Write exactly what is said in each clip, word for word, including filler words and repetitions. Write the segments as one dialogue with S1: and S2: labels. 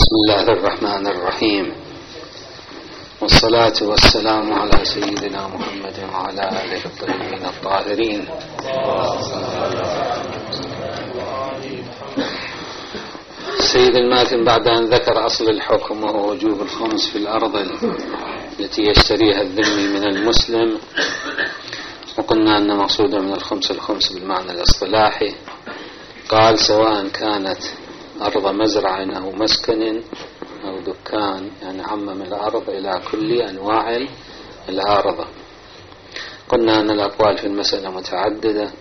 S1: بسم الله الرحمن الرحيم، والصلاة والسلام على سيدنا محمد وعلى آله الطيبين الطاهرين. سيد الماتن بعد أن ذكر أصل الحكم وهو وجوب الخمس في الأرض التي يشتريها الذمي من المسلم، وقلنا أن مقصود من الخمس الخمس بالمعنى الاصطلاحي. قال سواء كانت أرض مزرعة أو مسكن أو دكان، يعني عمم الأرض إلى كل أنواع الأرض. قلنا أن الأقوال في المسألة متعددة.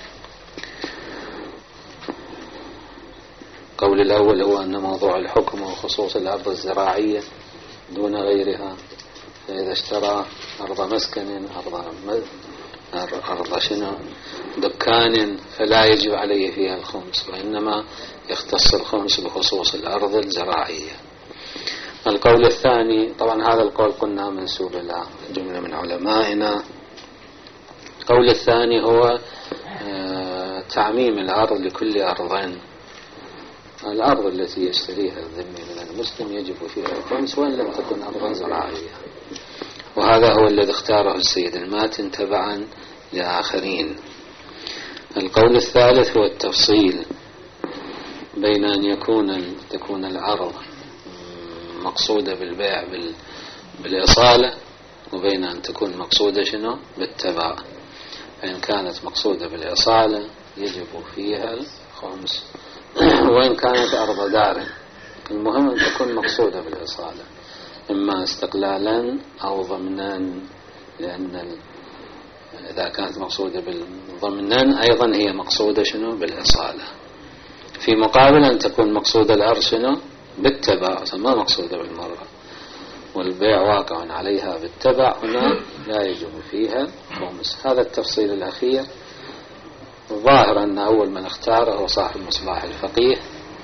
S1: قول الأول هو أن موضوع الحكم وخصوص الأرض الزراعية دون غيرها، فإذا اشترى أرض مسكن أرض أرض شنو دكان فلا يجب عليه فيها الخمس، وإنما يختص الخمس بخصوص الأرض الزراعية. القول الثاني، طبعا هذا القول قلنا منسوب إلى جملة من علمائنا. القول الثاني هو تعميم الأرض لكل أرض. الأرض التي يشتريها الذمي من المسلم يجب فيها الخمس وإن لم تكن أرضا زراعية، وهذا هو الذي اختاره السيد الماتن تبعا لآخرين. القول الثالث هو التفصيل بين أن يكون تكون العرض مقصودة بالبيع بالإصالة، وبين أن تكون مقصودة شنو بالتبع. فإن كانت مقصودة بالإصالة يجب فيها الخمس، وإن كانت أرض دار المهم أن تكون مقصودة بالإصالة، إما استقلالا أو ضمنا، لأن إذا كانت مقصودة بالضمنا أيضا هي مقصودة شنو بالإصالة، في مقابل أن تكون مقصودة الأرض شنو بالتبع، ما مقصودة بالمرة، والبيع واقع عليها بالتبع، هنا لا يجب فيها خمس. هذا التفصيل الأخير الظاهر أن أول من اختاره هو صاحب مصباح الفقيه،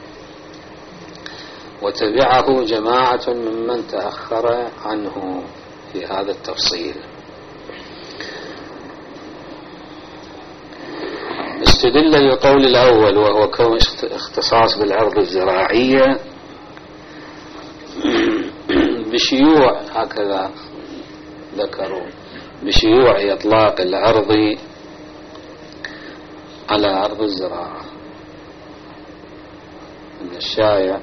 S1: وتبعه جماعة ممن تأخر عنه في هذا التفصيل. استدل للقول الأول وهو كون اختصاص بالأرض الزراعية بشيوع، هكذا ذكروا، بشيوع إطلاق الأرض على أرض الزراعة. من الشائع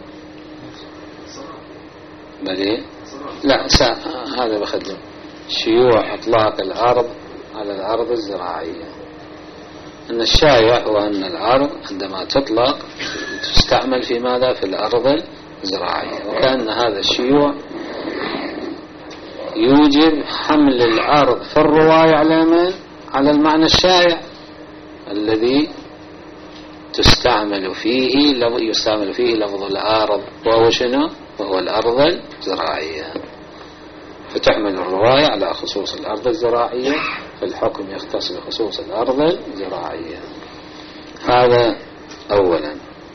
S1: بل لا سا... هذا بخدم شيوع إطلاق الأرض على الأرض الزراعية. أن الشائع هو أن الأرض عندما تطلق تستعمل في ماذا؟ في الأرض الزراعية، وكأن هذا الشيوع يوجب حمل الأرض في الرواية على على المعنى الشائع الذي تستعمل فيه يستعمل فيه لفظ الأرض، وهو شنو؟ وهو الأرض الزراعية. فتحمل الرواية على خصوص الأرض الزراعية، فالحكم يختص بخصوص الأرض الزراعية. هذا أولا.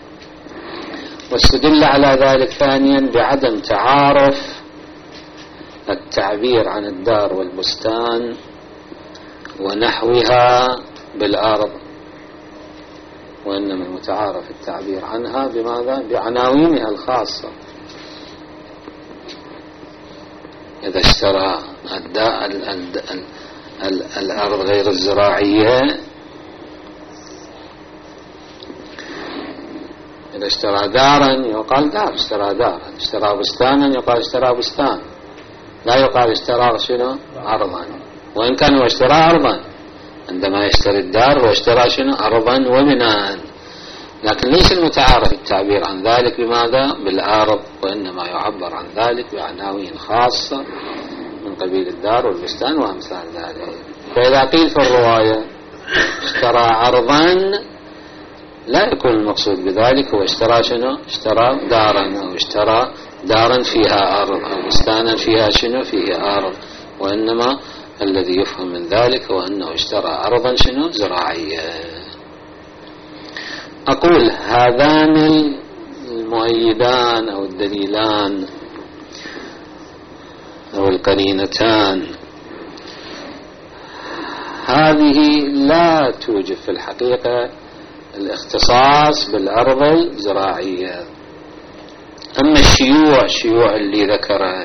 S1: واستدل على ذلك ثانيا بعدم تعارف التعبير عن الدار والبستان ونحوها بالأرض، وإنما المتعارف التعبير عنها بماذا؟ بعناوينها الخاصة. إذا اشترى الأرض غير الزراعية، إذا اشترى دارا يقال دار، اشترى دارا. اشترى بستانا يقال اشترى بستان، لا يقال اشترى شنو أرضا، وإن كان هو اشترى أرضا. عندما يشتري الدار هو اشترى شنو أرضا وبناء، لكن ليس المتعارف التعبير عن ذلك بماذا؟ بالأرض، وإنما يعبر عن ذلك بعناوين خاصة من قبيل الدار والبستان وأمثال ذلك. فإذا قيل في الرواية اشترى أرضا لا يكون المقصود بذلك هو اشترى شنو؟ اشترى دارا، أو اشترى دارا فيها أرض، أو بستانا فيها شنو؟ فيها أرض، وإنما الذي يفهم من ذلك هو أنه اشترى أرضا شنو؟ زراعية. أقول هذان المؤيدان أو الدليلان أو القرينتان هذه لا توجب في الحقيقة الاختصاص بالأرض الزراعية، أما الشيوع الشيوع اللي ذكره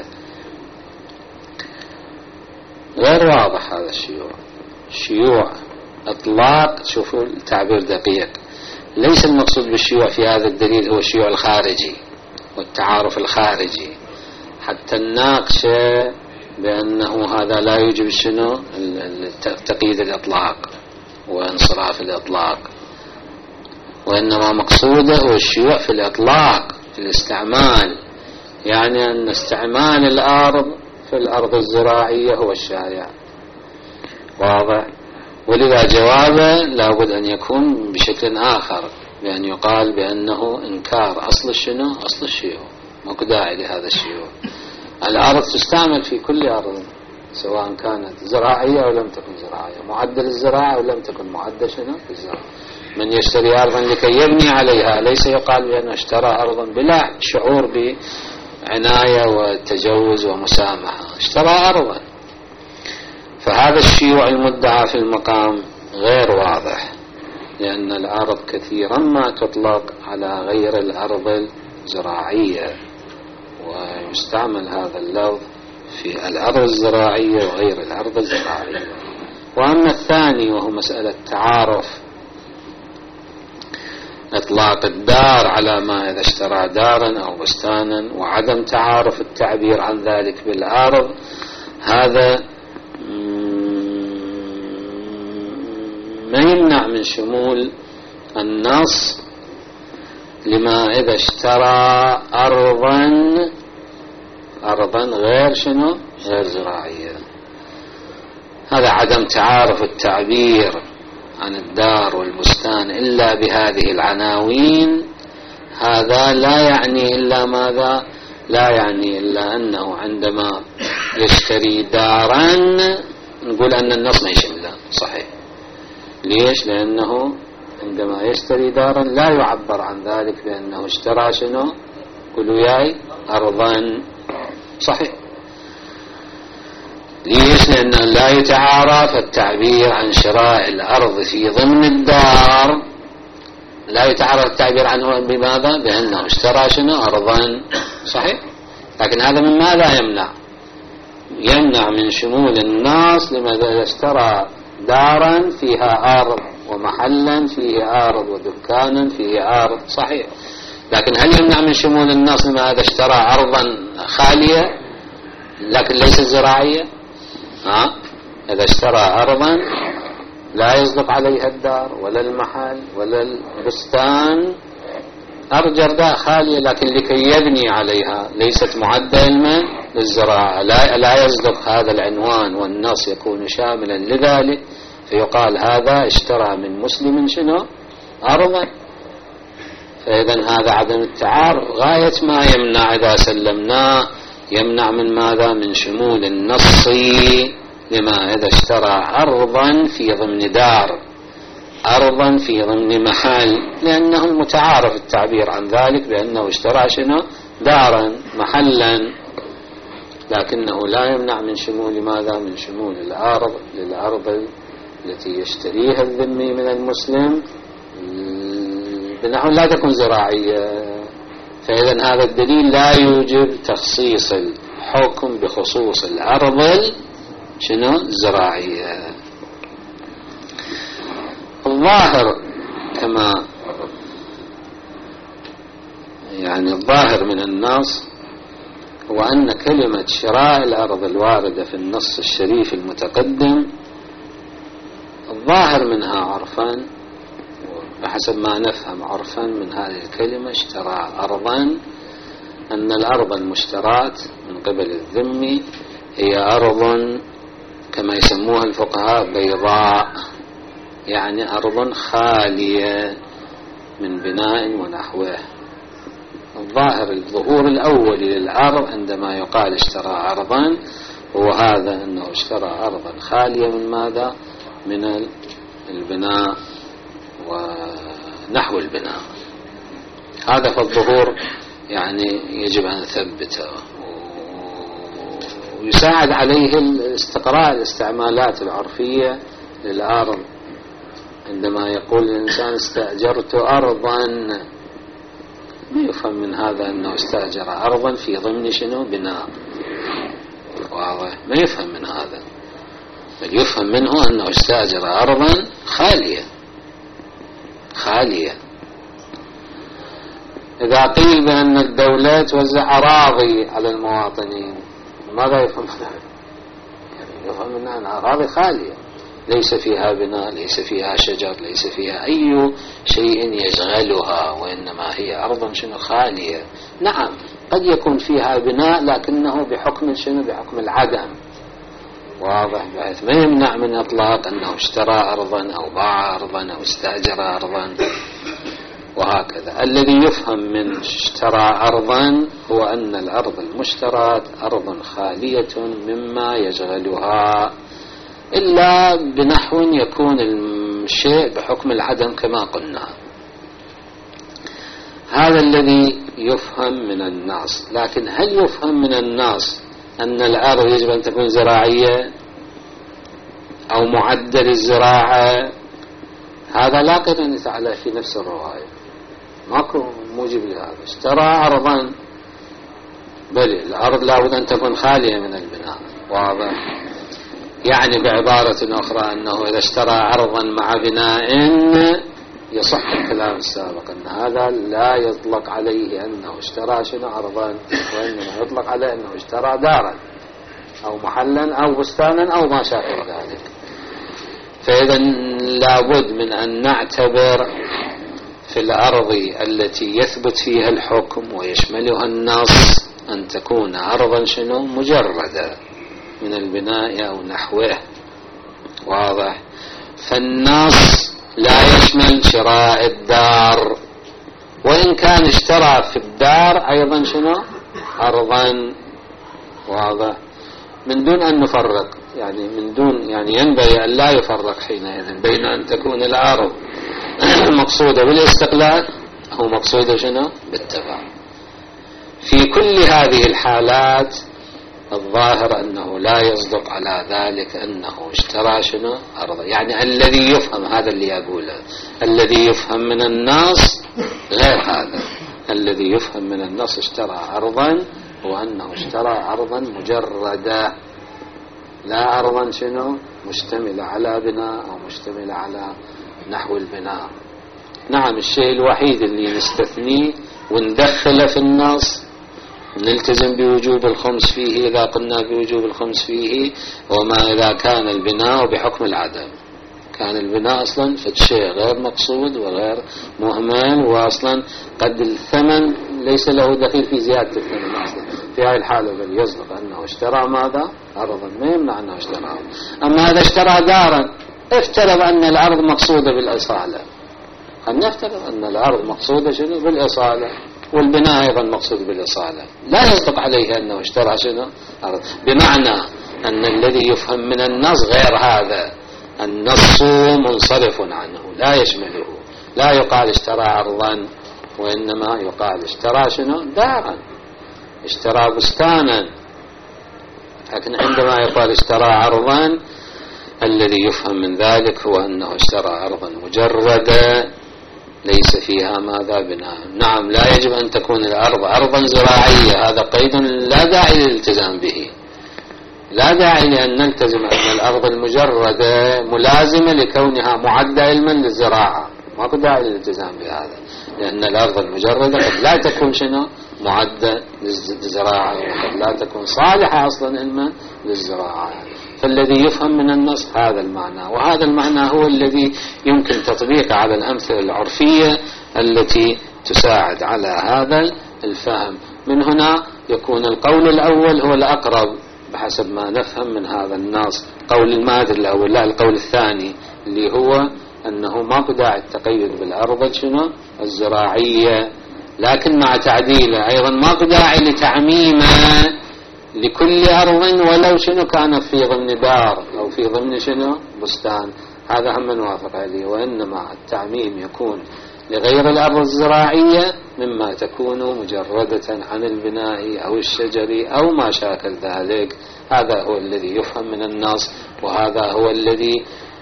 S1: غير واضح. هذا الشيوع الشيوع إطلاق، شوفوا التعبير دقيق، ليس المقصود بالشيوع في هذا الدليل هو الشيوع الخارجي والتعارف الخارجي، حتى الناقشة بأنه هذا لا يوجب شنو تقييد الإطلاق وانصراف الإطلاق، وإنما مقصوده هو الشيوع في الإطلاق في الاستعمال، يعني أن استعمال الأرض في الأرض الزراعية هو الشائع. واضح؟ ولذا جوابه لابد أن يكون بشكل آخر، بأن يقال بأنه إنكار أصل شنو؟ أصل الشيوع، ماكو داعي لهذا الشيوع. الأرض تستعمل في كل أرض سواء كانت زراعية أو لم تكن زراعية، معدل الزراعة أو لم تكن معدل شنو في الزراعة. من يشتري أرضا لكي يبني عليها ليس يقال بأنه اشترى أرضا بلا شعور بعناية وتجوز ومسامحة، اشترى أرضا. فهذا الشيوع المدعى في المقام غير واضح، لأن الأرض كثيرا ما تطلق على غير الأرض الزراعية، ويستعمل هذا اللفظ في الأرض الزراعية وغير الأرض الزراعية. وأما الثاني وهو مسألة تعارف إطلاق الدار على ما إذا اشترى دارا أو بستانا، وعدم تعارف التعبير عن ذلك بالأرض، هذا ما يمنع من شمول النص لما إذا اشترى أرضا أرضا غير شنو؟ غير زراعية. هذا عدم تعارف التعبير عن الدار والبستان إلا بهذه العناوين، هذا لا يعني إلا ماذا؟ لا يعني إلا أنه عندما يشتري دارا نقول أن النص ما يشمله. صحيح. ليش؟ لأنه عندما يشتري دارا لا يعبر عن ذلك بأنه اشترى شنو؟ قولوا ياي أرضا. صحيح. ليش؟ لأنه لا يتعارف التعبير عن شراء الأرض في ضمن الدار، لا يتعارف التعبير عنه بماذا؟ بأنه اشترى شنو؟ أرضا. صحيح. لكن هذا من ماذا يمنع؟ يمنع من شمول الناس لماذا اشترى دارا فيها أرض ومحلا فيه أرض ودكانا فيه أرض. صحيح. لكن هل يمنع من شمول الناس لماذا اشترى أرضا خالية لكن ليست زراعية؟ ها؟ إذا اشترى أرضا لا يصدق عليها الدار ولا المحل ولا البستان، أرجر خالية لكن لكي يبني عليها، ليست معدة للزراعة، لا, لا يصدق هذا العنوان، والنص يكون شاملا لذلك، فيقال هذا اشترى من مسلم شنو؟ أرضا. فإذا هذا عدم التعارف غاية ما يمنع إذا سلمناه، يمنع من ماذا؟ من شمول النص لما إذا اشترى أرضا في ضمن دار، أرضا في ضمن محل، لأنه متعارف التعبير عن ذلك بأنه اشترى شنو؟ دارا محلا، لكنه لا يمنع من شمول ماذا؟ من شمول الأرض للأرض التي يشتريها الذمي من المسلم بنحو لا تكون زراعية. فإذا هذا الدليل لا يوجب تخصيص الحكم بخصوص الأرض شنو؟ الزراعية. الظاهر كما يعني الظاهر من النص هو أن كلمة شراء الأرض الواردة في النص الشريف المتقدم الظاهر منها عرفا، بحسب ما نفهم عرفا من هذه الكلمة اشترى أرضا، أن الأرض المشتراة من قبل الذمي هي أرض كما يسموها الفقهاء بيضاء، يعني أرض خالية من بناء ونحوه. الظاهر الظهور الأول للأرض عندما يقال اشترى أرضا هو هذا، أنه اشترى أرضا خالية من ماذا؟ من البناء ونحو البناء. هذا فالظهور يعني يجب أن نثبته، ويساعد عليه استقراء الاستعمالات العرفية للأرض. عندما يقول الإنسان استأجرت أرضا، ما يفهم من هذا أنه استأجر أرضا في ضمن شنو بناء، واضح؟ ما يفهم من هذا، بل يفهم منه أنه استأجر أرضا خالية خالية. إذا قيل بأن الدولة توزع أراضي على المواطنين، ماذا يفهم منها؟ يعني يفهم منها أنها أراضي خالية ليس فيها بناء، ليس فيها شجر، ليس فيها أي شيء يشغلها، وإنما هي أرض شنو خالية. نعم قد يكون فيها بناء لكنه بحكم شنو؟ بحكم العدم، واضح؟ بحيث ما يمنع من إطلاق أنه اشترى أرضا أو باع أرضا أو استأجر أرضا وهكذا. الذي يفهم من اشترى أرضا هو أن الأرض المشترى أرض خالية مما يشغلها، إلا بنحو يكون الشيء بحكم العدم كما قلنا. هذا الذي يفهم من النص. لكن هل يفهم من النص أن الأرض يجب أن تكون زراعية أو معدة للزراعة؟ هذا لا قيد تعالى في نفس الرواية، ماكو موجب لهذا. اشترى أرضا، بل الأرض لابد أن تكون خالية من البناء، واضح؟ يعني بعبارة أخرى أنه إذا اشترى أرضا مع بناء يصح الكلام السابق أن هذا لا يطلق عليه أنه اشترى شنو أرضا، وإنما يطلق عليه أنه اشترى دارا أو محلا أو بستانا أو ما شابه ذلك. فإذا لابد من أن نعتبر في الأرض التي يثبت فيها الحكم ويشملها النص أن تكون أرضا شنو مجردة من البناء أو نحوه، واضح؟ فالنص لا يشمل شراء الدار، وإن كان اشترى في الدار أيضا شنو أرضا، واضح؟ من دون أن نفرق، يعني من دون يعني ينبغي أن لا يفرق حينئذ بين أن تكون الأرض مقصودة بالاستقلال أو مقصودة شنو بالتبع. في كل هذه الحالات الظاهر أنه لا يصدق على ذلك أنه اشترى شنو أرضا. يعني الذي يفهم، هذا اللي يقوله، الذي يفهم من النص غير هذا. الذي يفهم من النص اشترى أرضا هو أنه اشترى أرضا مجردة، لا أرضا شنو مشتملة على بناء أو مشتملة على نحو البناء. نعم الشيء الوحيد اللي نستثنيه وندخله في النص نلتزم بوجوب الخمس فيه إذا قلنا بوجوب الخمس فيه، وما إذا كان البناء بحكم العدم، كان البناء أصلا فالشيء غير مقصود وغير مهمل، وأصلا قد الثمن ليس له دخيل في زيادة الثمن أصلا. في هذه الحالة بل يصدق أنه اشترى ماذا أرضا، ما يمنع أنه اشترى أرضا. أما هذا اشترى دارا، افترض أن الأرض مقصودة بالإصالة، أن نفترض أن الأرض مقصودة شنو بالإصالة، والبناء أيضا مقصود بالإصالة، لا يصدق عليه أنه اشترى شنو أرض. بمعنى أن الذي يفهم من النص غير هذا، النص منصرف عنه لا يشمله. لا يقال اشترى أرضا، وإنما يقال اشترى شنو دارا، اشترى بستانا. لكن عندما يقال اشترى أرضا الذي يفهم من ذلك هو أنه اشترى أرضا مجردة ليس فيها ماذا بناء. نعم لا يجب أن تكون الأرض أرضا زراعية، هذا قيد لا داعي للالتزام به، لا داعي لأن نلتزم أن الأرض المجردة ملازمة لكونها معدة علما للزراعة، ما قد داعي للالتزام بهذا، لأن الأرض المجردة قد لا تكون شنو معدة للزراعة، وقد لا تكون صالحة أصلا علما للزراعة. فالذي يفهم من النص هذا المعنى، وهذا المعنى هو الذي يمكن تطبيقه على الأمثلة العرفية التي تساعد على هذا الفهم. من هنا يكون القول الأول هو الأقرب بحسب ما نفهم من هذا النص، قول المادر الأول، لا القول الثاني اللي هو أنه ما داعي التقيد بالأرض شنو الزراعية، لكن مع تعديله أيضا ما داعي لتعميمه لكل أرض ولو شنو كانت في ضمن دار أو في ضمن شنو بستان، هذا هم نوافق عليه. وإنما التعميم يكون لغير الأرض الزراعية مما تكون مجردة عن البناء أو الشجر أو ما شاكل ذلك. هذا هو الذي يفهم من النص، وهذا هو الذي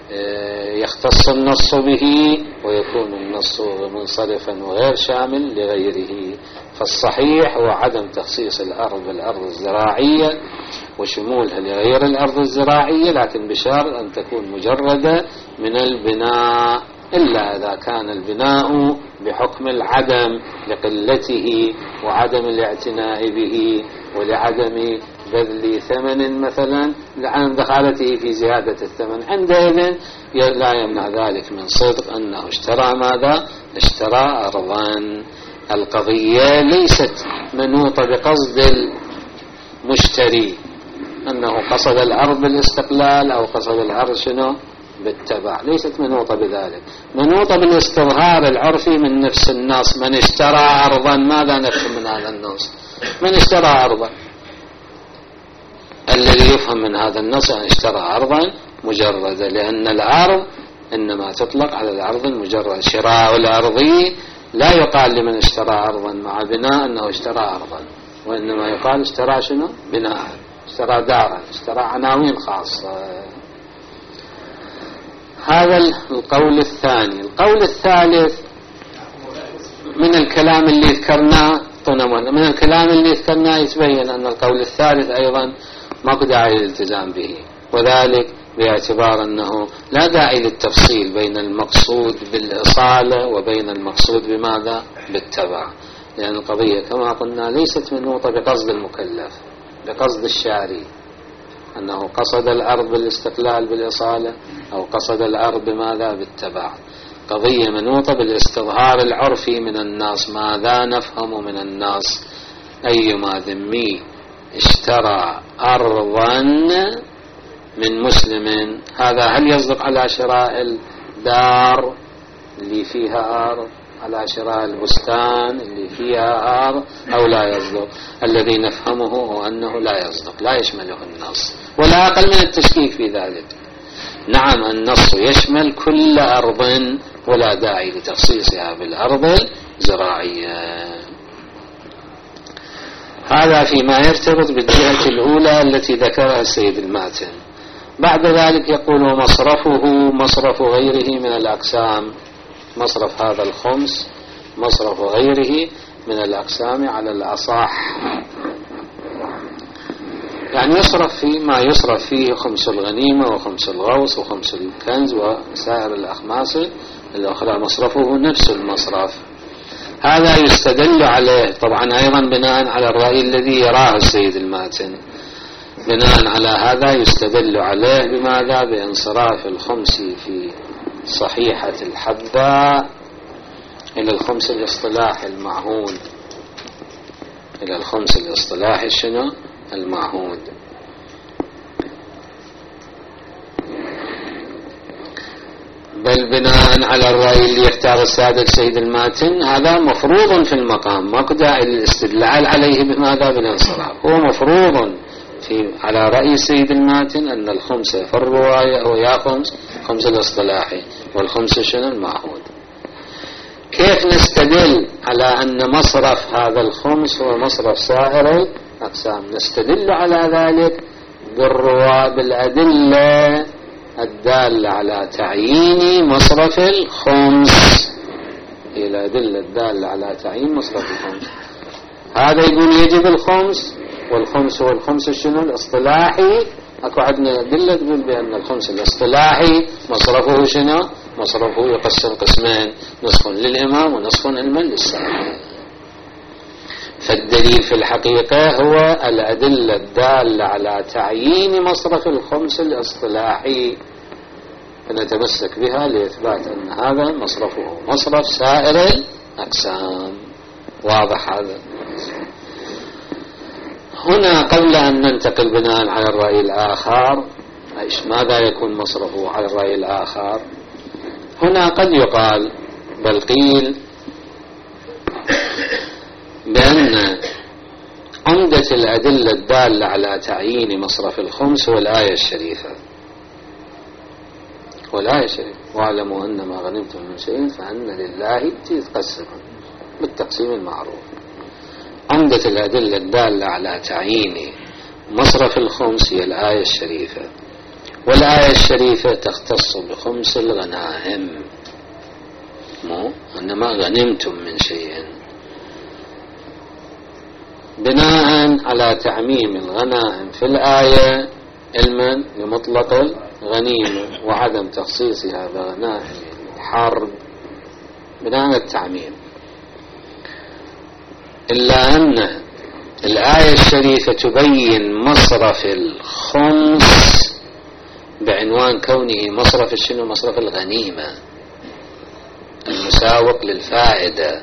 S1: يختص النص به ويكون النص منصرفا وغير شامل لغيره. فالصحيح هو عدم تخصيص الأرض بالأرض الزراعية وشمولها لغير الأرض الزراعية، لكن بشرط أن تكون مجردة من البناء، إلا إذا كان البناء بحكم العدم لقلته وعدم الاعتناء به ولعدم بذل ثمن مثلا عن دخالته في زيادة الثمن، عندئذ لا يمنع ذلك من صدق أنه اشترى ماذا؟ اشترى أرضا. القضية ليست منوطة بقصد المشتري أنه قصد الأرض بالاستقلال أو قصد الأرض شنو؟ بالتبع، ليست منوطة بذلك، منوطة بالاستظهار العرفي من نفس النص. من اشترى أرضا، ماذا نفهم من هذا النص؟ من اشترى أرضا، الذي يفهم من هذا النص أن اشترى أرضا مجردة، لأن الأرض إنما تطلق على الأرض المجرد. شراء الأرض لا يقال لمن اشترى أرضا مع بناء أنه اشترى أرضا، وإنما يقال اشترى شنو؟ بناء، اشترى دارا، اشترى عناوين خاصة. هذا القول الثاني. القول الثالث من الكلام اللي ذكرناه من الكلام اللي ذكرناه يتبين أن القول الثالث أيضا ماكو داعي للالتزام به، وذلك باعتبار أنه لا داعي للتفصيل بين المقصود بالإصالة وبين المقصود بماذا؟ بالتبع، لأن القضية كما قلنا ليست منوطة بقصد المكلف، بقصد الشاري أنه قصد الأرض بالاستقلال بالإصالة أو قصد الأرض بماذا؟ بالتبع. قضية منوطة بالاستظهار العرفي من الناس. ماذا نفهم من الناس؟ أيما ذمي اشترى أرضا من مسلم، هذا هل يصدق على شراء الدار اللي فيها أرض، على شراء البستان اللي فيها أرض، أو لا يصدق؟ الذي نفهمه هو أنه لا يصدق، لا يشمله النص، ولا أقل من التشكيك في ذلك. نعم النص يشمل كل أرض ولا داعي لتخصيصها بالأرض الزراعية. هذا فيما يرتبط بالجهة الأولى التي ذكرها السيد الماتن. بعد ذلك يقول مصرفه مصرف غيره من الأقسام. مصرف هذا الخمس مصرف غيره من الأقسام على الأصح، يعني يصرف فيه ما يصرف فيه خمس الغنيمة وخمس الغوص وخمس الكنز وسائر الأخماس الأخرى، مصرفه نفس المصرف. هذا يستدل عليه طبعا أيضا بناء على الرأي الذي يراه السيد الماتن. بناء على هذا يستدل عليه بماذا؟ بانصراف الخمس في صحيحة الحبة إلى الخمس الاصطلاحي المعهود، إلى الخمس الاصطلاحي شنو؟ المعهود. بل بناء على الرأي اللي يختار السادة السيد الماتن هذا مفروض في المقام، ماكو داعي للاستدلال عليه بماذا؟ بالانصراف. هو مفروض في على رأي السيد الماتن أن الخمسة في الرواية هو يا خمس خمس الاصطلاحي والخمسة شنو؟ المعهود. كيف نستدل على أن مصرف هذا الخمس هو مصرف سائر الأقسام؟ نستدل على ذلك بالرواية بالأدلة الدالة على تعيين مصرف الخمس، هي الأدلة الدالة على تعيين مصرف الخمس. هذا يقول يجب الخمس، والخمس هو الخمس شنو؟ الاصطلاحي. اكو عندنا أدلة تقول بأن الخمس الاصطلاحي مصرفه شنو؟ مصرفه يقسم قسمين، نصف للإمام ونصف علما للسائل. فالدليل في الحقيقة هو الأدلة الدالة على تعيين مصرف الخمس الاصطلاحي، فنتمسك بها لإثبات أن هذا مصرفه مصرف سائر الأقسام. واضح هذا؟ هنا قبل أن ننتقل بناء على الرأي الآخر إيش ماذا يكون مصرفه على الرأي الآخر، هنا قد يقال بل قيل بأن عمدة الأدلة الدالة على تعيين مصرف الخمس هو الآية الشريفة. والآية الشريفة واعلموا أن ما غنمتم من شيء فأن لله تقسمه بالتقسيم المعروف. عمدة الأدلة الدالة على تعيين مصرف الخمس هي الآية الشريفة. والآية الشريفة تختص بخمس الغنائم، مو إنما غنمتم من شيء، بناء على تعميم الغنائم في الآية علما بمطلق الغنيمة وعدم تخصيصها بغنائم الحرب بناء على التعميم. إلا أن الآية الشريفة تبين مصرف الخمس بعنوان كونه مصرف الشنو؟ مصرف الغنيمة المساوق للفائدة،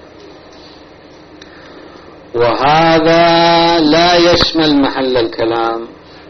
S1: وهذا لا يشمل محل الكلام،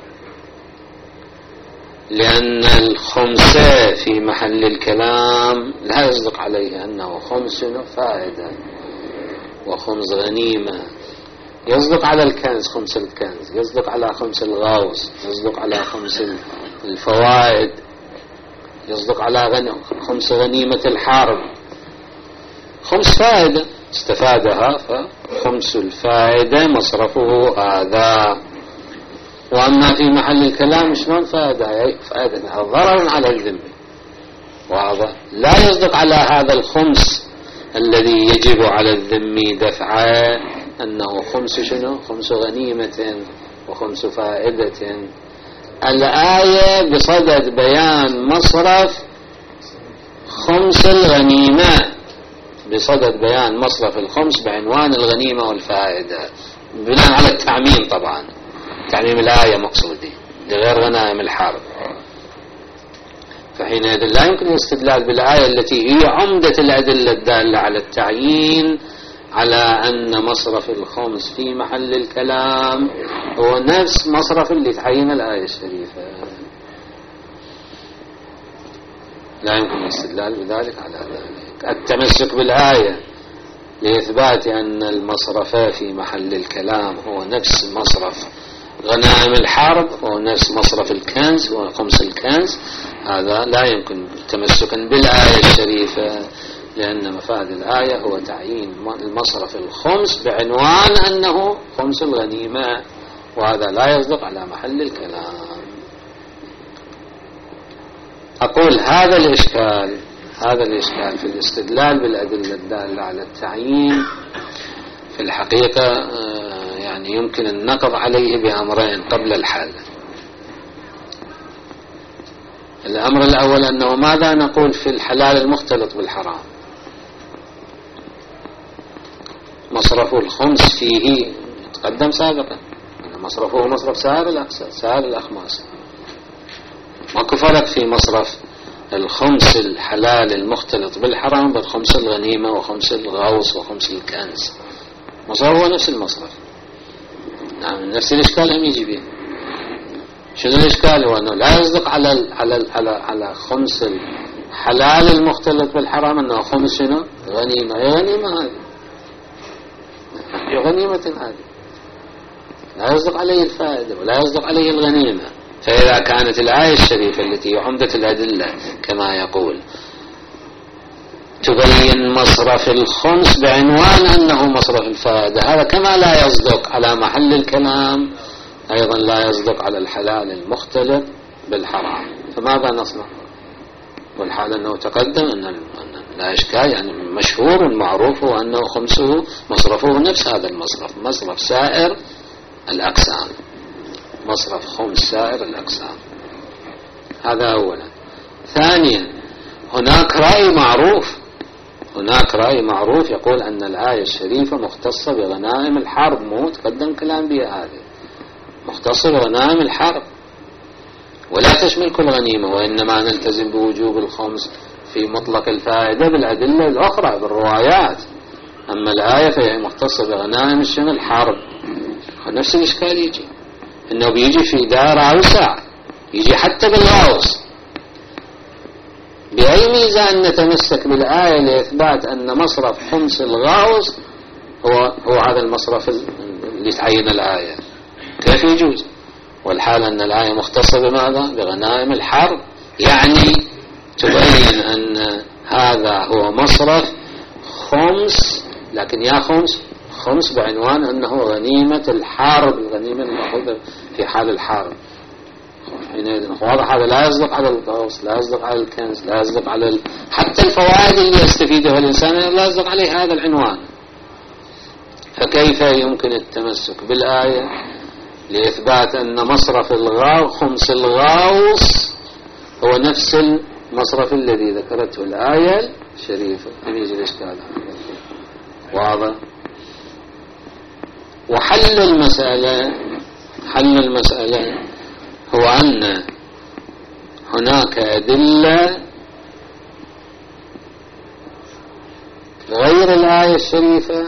S1: لأن الخمسة في محل الكلام لا يصدق عليه أنه خمس فائدة وخمس غنيمة. يصدق على الكنز خمس الكنز، يصدق على خمس الغوص، يصدق على خمس الفوائد، يصدق على خمس غنيمة الحرب، خمس فائدة استفادها فخمس الفائدة مصرفه هذا. وأما في محل الكلام شلون فائدة؟ فائدة ضرر على الذمة، وهذا لا يصدق على هذا الخمس الذي يجب على الذمي دفعه أنه خمس شنو؟ خمس غنيمة وخمس فائدة. الآية بصدد بيان مصرف خمس الغنيمة، بصدد بيان مصرف الخمس بعنوان الغنيمة والفائدة بناء على التعميم. طبعا تعميم الآية مقصودي لغير غنائم الحرب، فحينئذ لا يمكن الاستدلال بالآية التي هي عمدة الأدلة الدالة على التعيين على أن مصرف الخمس في محل الكلام هو نفس مصرف اللي تعين الآية الشريفة. لا يمكن الاستدلال بذلك على ذلك. التمسك بالآية لإثبات أن المصرف في محل الكلام هو نفس مصرف غنائم الحرب، هو نفس مصرف الكنز، هو خمس الكنز، هذا لا يمكن تمسكا بالآية الشريفة، لأن مفاد الآية هو تعيين المصرف الخمس بعنوان أنه خمس الغنيمة، وهذا لا يصدق على محل الكلام. أقول هذا الإشكال هذا الإشكال في الاستدلال بالأدلة الدالة على التعيين في الحقيقة يعني يمكن النقض عليه بأمرين قبل الحل. الأمر الأول أنه ماذا نقول في الحلال المختلط بالحرام؟ مصرف الخمس فيه تقدم سابقا، مصرفه مصرف سائر الأقسام سائر الأخماس، ماكو فرق في مصرف الخمس الحلال المختلط بالحرام بالخمس الغنيمة وخمس الغوص وخمس الكنز، مصرف هو نفس المصرف. نعم نفس الإشكال هم يجي به. شنو الإشكال؟ هو أنه لا يصدق على ال على ال على على خمس الحلال المختلط بالحرام أنه خمس شنو؟ غنيمة. أي غنيمة هذه؟ أي غنيمة هذه؟ لا يصدق عليه الفائدة ولا يصدق عليه الغنيمة. فإذا كانت الآية الشريفة التي عمدة الأدلة كما يقول تبين مصرف الخمس بعنوان أنه مصرف الفائدة، هذا كما لا يصدق على محل الكلام أيضا لا يصدق على الحلال المختلط بالحرام. فماذا نصنع؟ والحال أنه تقدم أن لا إشكال، يعني مشهور معروف أنه خمسه مصرفه نفس هذا المصرف، مصرف سائر الأقسام، مصرف خمس سائر الأقسام. هذا أولا. ثانيا هناك رأي معروف هناك رأي معروف يقول أن الآية الشريفة مختصة بغنائم الحرب، مو تقدم كلام بها، هذه مختصة بغنائم الحرب ولا تشمل كل غنيمة، وإنما نلتزم بوجوب الخمس في مطلق الفائدة بالأدلة الأخرى بالروايات. أما الآية فهي مختصة بغنائم الشن الحرب. نفس الإشكال يجي إنه بيجي في دائرة أوسع، يجي حتى بالغوص. بأي ميزان نتمسك بالآية لإثبات أن مصرف خمس الغوص هو هو هذا المصرف اللي تعين الآية؟ كيف يجوز؟ والحال أن الآية مختصة بماذا؟ بغنائم الحرب، يعني تبين أن هذا هو مصرف خمس، لكن يا خمس خمس بعنوان أنه غنيمة الحرب، الغنيمة المأخوذة في حال الحرب. حينئذ واضح هذا لا يصدق على الغوص، لا يصدق على الكنز، لا يصدق على ال... حتى الفوائد اللي يستفيدها الإنسان لا يصدق عليه هذا العنوان. فكيف يمكن التمسك بالآية لإثبات أن مصرف الغوص خمس الغوص هو نفس المصرف الذي ذكرته الآية الشريفة؟ يجي الإشكال واضح. وحل المسألة حل المسألة هو أن هناك أدلة غير الآية الشريفة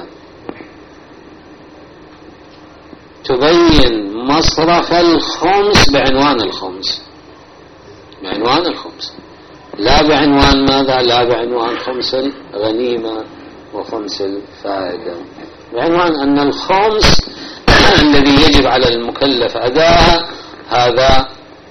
S1: تبين مصرف الخمس بعنوان الخمس، بعنوان الخمس، لا بعنوان ماذا؟ لا بعنوان خمس الغنيمة وخمس الفائدة، بعنوان أن الخمس الذي يجب على المكلف أداءه هذا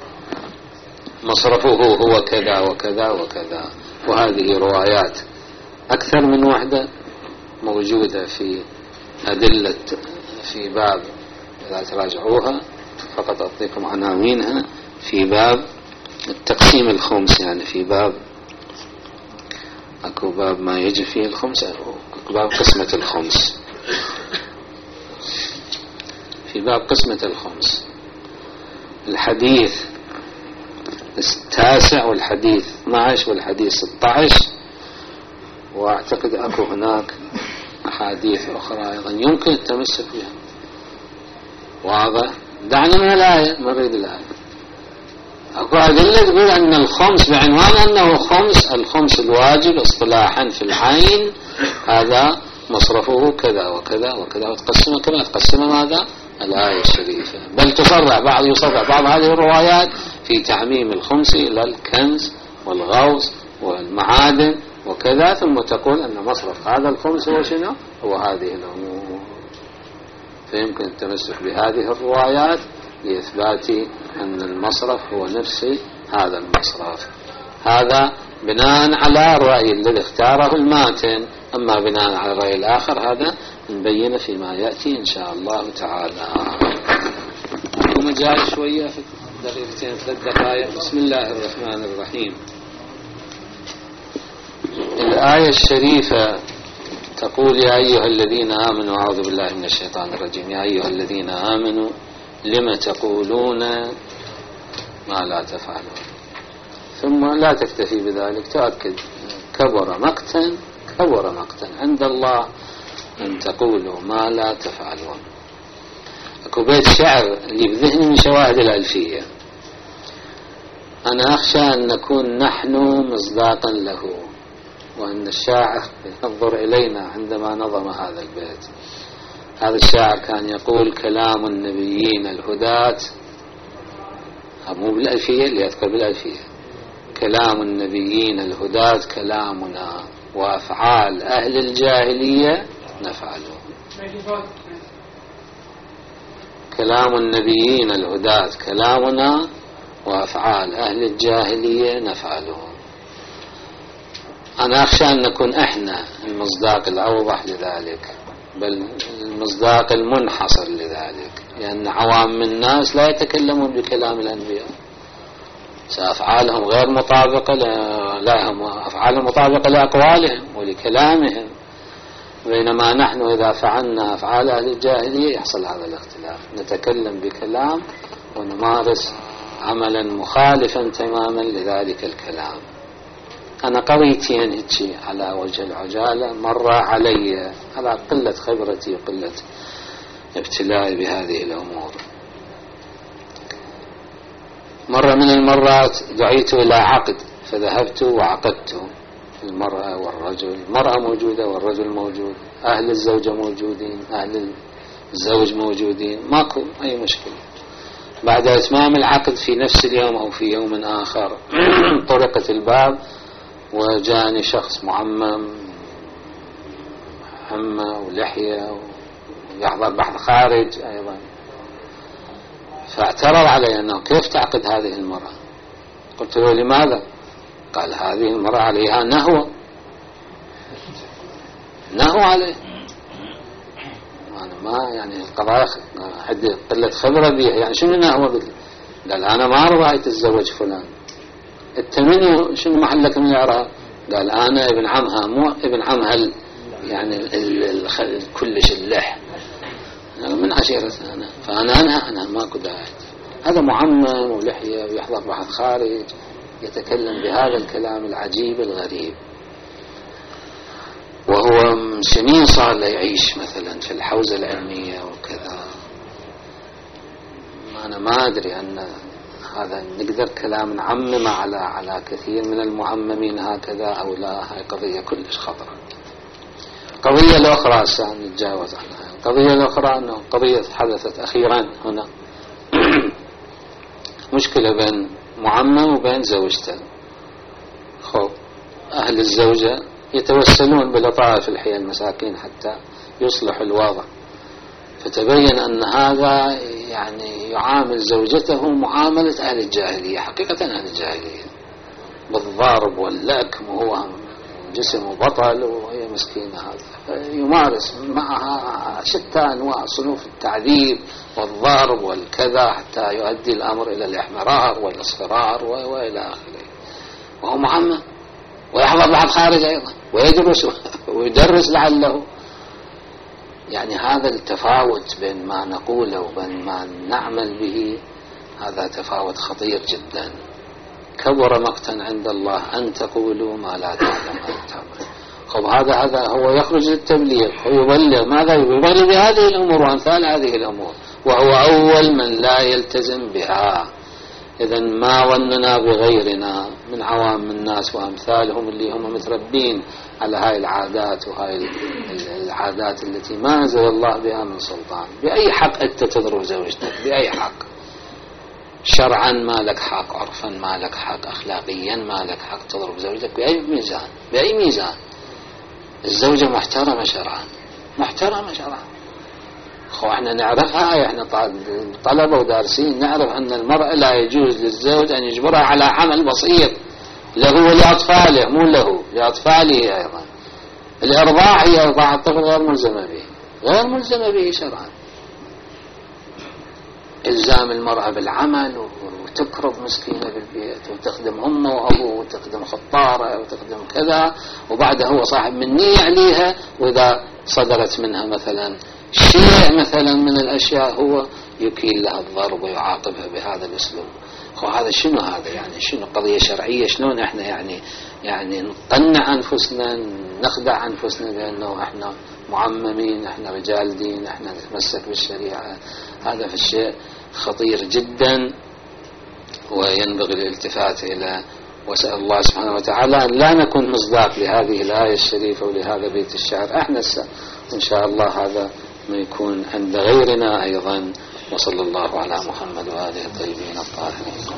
S1: مصرفه هو كذا وكذا وكذا. وهذه روايات أكثر من وحدة موجودة في أدلة في باب، إذا تراجعوها فقط أعطيكم عناوينها، في باب التقسيم الخمس، يعني في باب أكو باب ما يجي فيه الخمس، أكو باب قسمة الخمس، في باب قسمة الخمس الحديث التاسع والحديث اثني عشر والحديث ستة عشر، واعتقد اكو هناك احاديث اخرى ايضا يمكن التمسك بها. واضح؟ دعنا من الآية، نريد الآية. اكو أدلة تقول ان الخمس بعنوان انه خمس، الخمس الواجب اصطلاحا في العين هذا مصرفه كذا وكذا وكذا، وتقسمه كما تقسم ماذا؟ الآية الشريفة. بل تصرح بعض يصرح بعض هذه الروايات في تعميم الخمس إلى الكنز والغوص والمعادن وكذا، ثم تقول أن مصرف هذا الخمس هو شنو؟ هو هذه الأمور. فيمكن التمسك بهذه الروايات لإثبات أن المصرف هو نفس هذا المصرف. هذا بناء على الرأي الذي اختاره الماتن. أما بناء على الرأي الآخر هذا نبين فيما يأتي إن شاء الله تعالى. مجال شوية في دقيقتين ثلاث دقائق. بسم الله الرحمن الرحيم. الآية الشريفة تقول: يا أيها الذين آمنوا، أعوذ بالله من الشيطان الرجيم، يا أيها الذين آمنوا لم تقولون ما لا تفعلون. ثم لا تكتفي بذلك، تؤكد: كبر مقتا كبر مقتا عند الله أن تقولوا ما لا تفعلون. أكو بيت شعر اللي بذهني من شواهد الألفية: أنا أخشى أن نكون نحن مصداقا له، وأن الشاعر ينظر إلينا عندما نظم هذا البيت. هذا الشاعر كان يقول: كلام النبيين الهداة، مو بالألفية اللي يذكر بالألفية، كلام النبيين الهداة كلامنا، وأفعال أهل الجاهلية نفعله. كلام النبيين الهداة كلامنا، وأفعال أهل الجاهلية نفعله. أنا أخشى أن نكون إحنا المصداق الأوضح لذلك، بل المصداق المنحصر لذلك، لأن عوام الناس لا يتكلمون بكلام الأنبياء، أفعالهم غير مطابقة، لا هم أفعالهم مطابقة لأقوالهم ولكلامهم، بينما نحن إذا فعلنا أفعال أهل الجاهلية يحصل هذا الاختلاف، نتكلم بكلام ونمارس عملا مخالفا تماما لذلك الكلام. أنا قريتين هيك على وجه العجالة، مر علي على قلة خبرتي وقلة ابتلائي بهذه الأمور. مرة من المرات دعيت إلى عقد، فذهبت وعقدت المرأة والرجل، المرأة موجودة والرجل موجود، أهل الزوجة موجودين، أهل الزوج موجودين، ماكو أي مشكلة. بعد إتمام العقد في نفس اليوم أو في يوم آخر طرقت الباب وجاني شخص معمم، حمى ولحية ويحضر بحث خارج أيضا، فاعترض علي أنه كيف تعقد هذه المرأة. قلت له: لماذا؟ قال: هذه المرأة عليها نهوة نهو عليه. أنا ما يعني القضايا عندي قلة خبرة بها، يعني شنو نهوة؟ قال أنا ما أرضى أتزوج فلان. أنت منو شنو محلك من الإعراب؟ قال أنا ابن عمها مو ابن عمها ال يعني ال ال كلش اللح من عشيرتنا أنا، فأنا أنهى عنها ماكو داعي. هذا معمم ولحية ويحضر بحث خارج يتكلم بهذا الكلام العجيب الغريب، وهو سنين صار له يعيش مثلا في الحوزة العلمية وكذا. أنا ما أدري أن هذا نقدر كلام نعمم على على كثير من المعممين هكذا أو لا. هاي قضية كلش خطرة. القضية الأخرى سنتجاوز عنها. القضية الأخرى أنه قضية حدثت أخيرا هنا مشكلة بين معمم وبين زوجته. خب أهل الزوجة يتوسلون بلطائف الحياة المساكين حتى يصلح الوضع، فتبين أن هذا يعني يعامل زوجته معاملة أهل الجاهلية، حقيقة أهل الجاهلية، بالضرب واللكم، وهو جسم بطل وهي مسكينة. هذا يمارس معها شتى أنواع صنوف التعذيب والضرب والكذا حتى يؤدي الأمر إلى الإحمرار والإصفرار وإلى آخره، وهو معمم ويحضر بعد خارج أيضا ويدرس ويدرس لعله. يعني هذا التفاوت بين ما نقوله وبين ما نعمل به هذا تفاوت خطير جدا. كبر مقتا عند الله أن تقولوا ما لا تعلمون. خب هذا هذا هو يخرج للتبليغ ويبلغ ماذا؟ يبلغ بهذه الأمور وأمثال هذه الأمور، وهو أول من لا يلتزم بها. إذن ما ظننا بغيرنا من عوام الناس وأمثالهم اللي هم متربين على هاي العادات وهاي العادات التي ما أنزل الله بها من سلطان. بأي حق أنت تضرب زوجتك؟ بأي حق؟ شرعا ما لك حق، عرفا ما لك حق، أخلاقيا ما لك حق تضرب زوجتك. بأي ميزان؟ بأي ميزان؟ الزوجة محترمة شرعا، محترمة شرعا. خو احنا نعرفها، احنا طلبة ودارسين نعرف أن المرأة لا يجوز للزوج أن يجبرها على عمل بسيط له ولأطفاله، مو له لأطفاله أيضا. الإرضاع هي إرضاع الطفل غير ملزمة به، غير ملزمة به شرعا. إلزام المرأة بالعمل وتكرب مسكينة بالبيت وتخدم أمه وأبوه وتخدم خطارة وتخدم كذا، وبعدها هو صاحب منية عليها، وإذا صدرت منها مثلا شيء مثلا من الأشياء هو يكيل لها الضرب ويعاقبها بهذا الأسلوب. وهذا شنو هذا؟ يعني شنو قضية شرعية؟ شلون احنا يعني يعني نقنع أنفسنا، نخدع أنفسنا بأنه احنا معممين، احنا رجال دين، احنا نتمسك بالشريعة؟ هذا في الشيء خطير جدا، وينبغي الالتفات إلى. وسأل الله سبحانه وتعالى أن لا نكون مصداق لهذه الآية الشريفة ولهذا بيت الشعر احنا إن شاء الله هذا ما يكون عند غيرنا أيضا. وصلى الله على محمد وآله الطيبين الطاهرين.